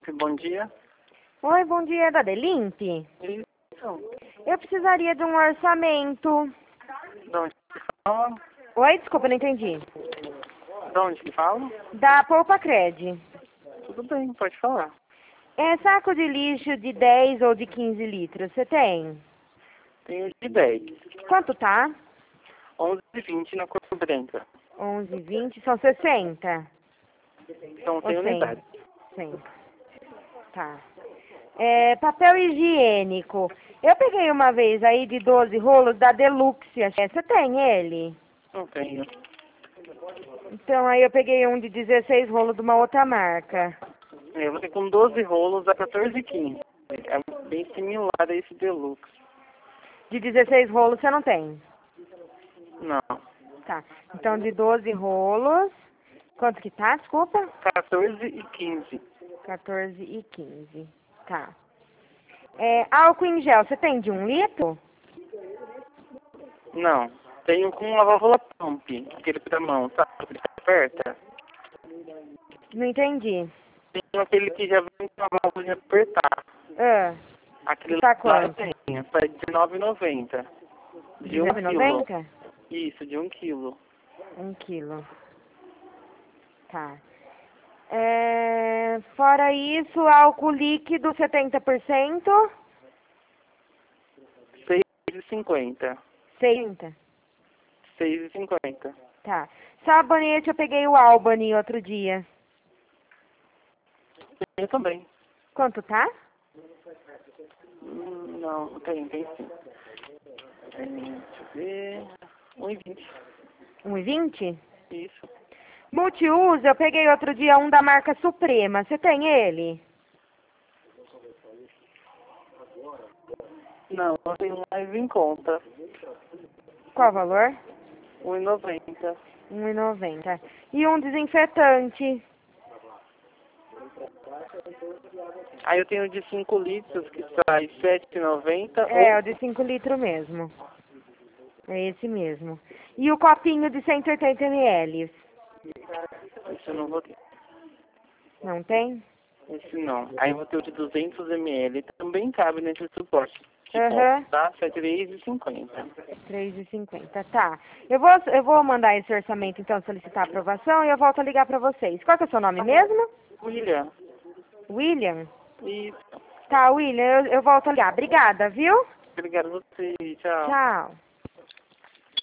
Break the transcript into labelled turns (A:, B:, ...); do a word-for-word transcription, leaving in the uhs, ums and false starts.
A: Bom dia.
B: Oi, bom dia, é da Delimp.
A: Isso.
B: Eu precisaria de um orçamento.
A: De onde que fala?
B: Oi, desculpa, não entendi.
A: De onde que fala?
B: Da Poupa Cred.
A: Tudo bem, pode falar.
B: É saco de lixo de dez ou de quinze litros, você tem?
A: Tenho de dez.
B: Quanto tá?
A: onze e vinte na cor branca.
B: onze, vinte, são sessenta?
A: Então tem
B: Ou cem?
A: unidade.
B: cem. Tá. É, papel higiênico. Eu peguei uma vez aí de doze rolos da Deluxe. É, você tem ele?
A: Não tenho.
B: Então aí eu peguei um de dezesseis rolos de uma outra marca.
A: Eu vou ter com doze rolos a quatorze e quinze. É bem similar a esse Deluxe.
B: De dezesseis rolos você não tem?
A: Não.
B: Tá. Então de doze rolos. Quanto que tá? Desculpa?
A: quatorze e quinze.
B: quatorze e quinze. Tá. É, álcool em gel, você tem de um litro?
A: Não. Tenho com a válvula pump, aquele pra mão, sabe? Que você aperta.
B: Não entendi.
A: Tenho aquele que já vem com a válvula de apertar.
B: Ah,
A: Aquele
B: tá
A: lá eu
B: quanto?
A: tenho, tá dezenove e noventa. De um
B: dezenove e
A: quilo.
B: noventa?
A: Isso, de um quilo.
B: Um quilo. Tá. É, fora isso, álcool líquido setenta por cento?
A: seis e cinquenta.
B: sessenta.
A: seis e cinquenta.
B: Tá. Sabonete, eu peguei o Albany outro dia.
A: Eu também.
B: Quanto tá?
A: Hum, Não, tem, tem sim. Tem, deixa eu ver. um e vinte.
B: um e vinte?
A: Isso.
B: Multiuso, eu peguei outro dia um da marca Suprema. Você tem ele?
A: Não, eu tenho mais em conta.
B: Qual o valor?
A: um e noventa.
B: um e noventa. E um desinfetante.
A: Aí eu tenho de cinco litros que sai sete e noventa.
B: É,
A: Ou...
B: o de cinco litros mesmo. É esse mesmo. E o copinho de cento e oitenta mililitros.
A: Esse eu não vou ter.
B: Não tem?
A: Esse não. Aí eu vou ter o de duzentos mililitros. Também cabe nesse suporte. De
B: Aham.
A: ponto, tá? três e cinquenta.
B: três e cinquenta, tá. Eu vou, eu vou mandar esse orçamento, então, solicitar aprovação e eu volto a ligar pra vocês. Qual que é o seu nome mesmo?
A: William.
B: William?
A: Isso.
B: Tá, William, eu, eu volto a ligar. Obrigada, viu?
A: Obrigado a você. Tchau.
B: Tchau.